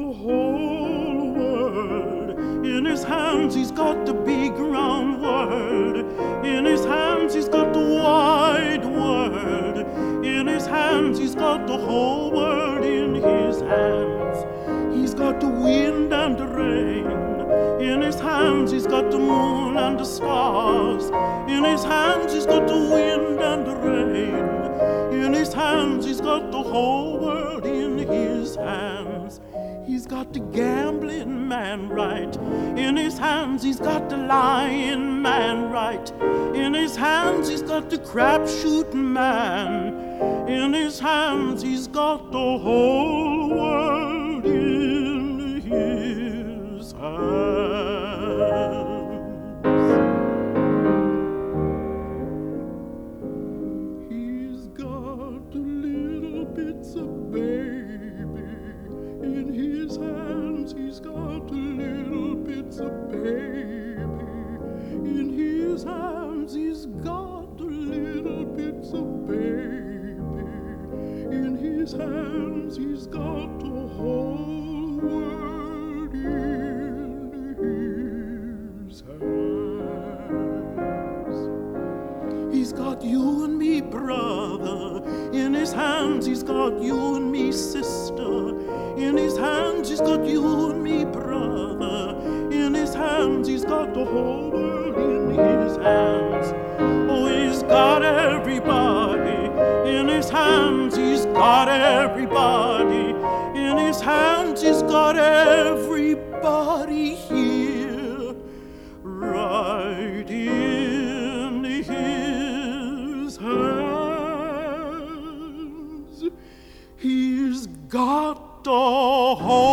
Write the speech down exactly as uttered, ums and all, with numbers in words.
the whole world. In his hands he's got the big round world. In his hands he's got the wide world. In his hands he's got the whole world in his hands. He's got the wind and the rain. In his hands he's got the moon and the stars. In his hands he's got the wind and the rain. In his hands he's got the whole world in his hands. He's got the gambling man right. In his hands he's got the lying man right. In his hands he's got the crap shooting man. In his hands he's got the whole world in his hands. He's got the little bits of baby. In his hands he's got the little bits of baby. In his hands he's got the little bits of baby. In his hands he's got the whole world in his hands. He's got you and me, brother. In his hands he's got you and me, sister. In his hands he's got you and me, brother. In his hands he's got the whole world in his hands. Oh, he's got everybody. In his hands he's got everybody. In his hands he's got everybody here. Right in his hands. He's got the whole